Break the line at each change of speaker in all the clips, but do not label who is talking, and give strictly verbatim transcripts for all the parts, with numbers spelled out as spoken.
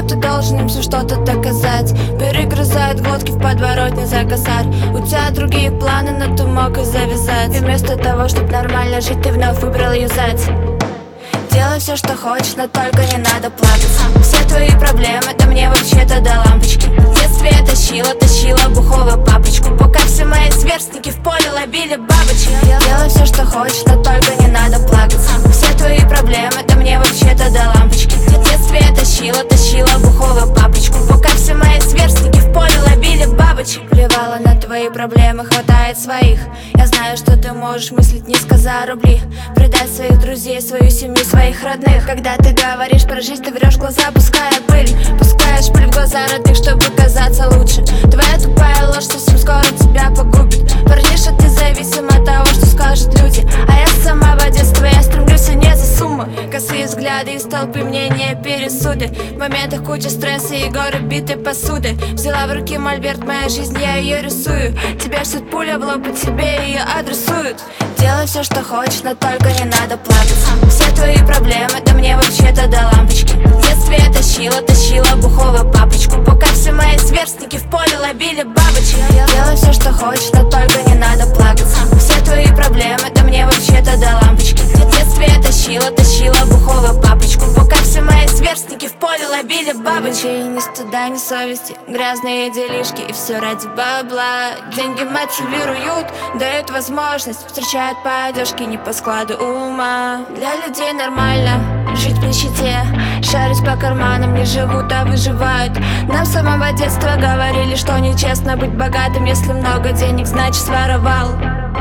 ты должен им все что-то доказать. Перегрызают глотки в подворотне за косарь. У тебя другие планы, но ты мог и завязать. И вместо того, чтобы нормально жить, ты вновь выбрал юзать. Делай все, что хочешь, но только не надо плакать. Все твои проблемы, да мне вообще-то до лампочки. В детстве я тащила, тащила бухого папочку, пока все мои сверстники в поле ловили бабочек. Делай все, что хочешь, но только не надо плакать. Все твои проблемы, да мне вообще-то до лампочки. В детстве я тащила, тащила бухого папочку, пока все мои сверстники в поле ловили бабочек. Плевала на твои проблемы, хватает своих. Я знаю, что ты можешь мыслить низко за рубли, предать своих друзей, свою семью, своих родных. Когда ты говоришь про жизнь, ты врешь в глаза, пуская пыль. Пускаешь пыль в глаза родных, чтобы казаться лучше. Твоя тупая ложь совсем скоро тебя погубит. Парниша, ты зависим от того, что скажут люди. А я сама в детстве, я стремлюсь не за суммы. Косые взгляды из толпы, мнения, пересуды. В моментах куча стресса и горы битой посуды. Взяла в руки мольберт, моя жизнь, я ее рисую. Тебя ждет пуля в лоб, и тебе ее адресуют. Делай все, что хочешь, но только не надо плакать. Все твои проблемы, да мне вообще-то до лампочки. В детстве я тащила, тащила бухого папочку, пока все мои сверстники в поле ловили бабочек. Делай все, что хочешь, но только не надо плакать. Все твои проблемы, да мне вообще-то до лампочки. В детстве я тащила, тащила бухого папочку, пока все мои сверстники в поле ловили бабочек. И ни стыда, ни совести, грязные делишки, и все ради бабла. Деньги мотивируют, дают возможность, встречают по одежке, не по складу ума. Для людей нормально жить в нищете, шарить по карманам, не живут, а выживают. Нам с самого детства говорили, что нечестно быть богатым. Если много денег, значит своровал.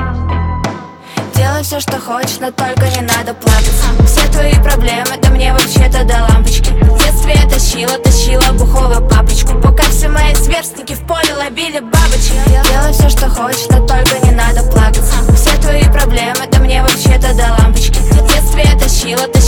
Делай все, что хочешь, но только не надо плакать. Все твои проблемы, да мне вообще-то до лампочки. В детстве я тащила, тащила бухого папочку, пока все мои сверстники в поле ловили бабочек. Делай все, что хочешь, но только не надо плакать. Все твои проблемы, да мне вообще-то до лампочки. В детстве я тащила,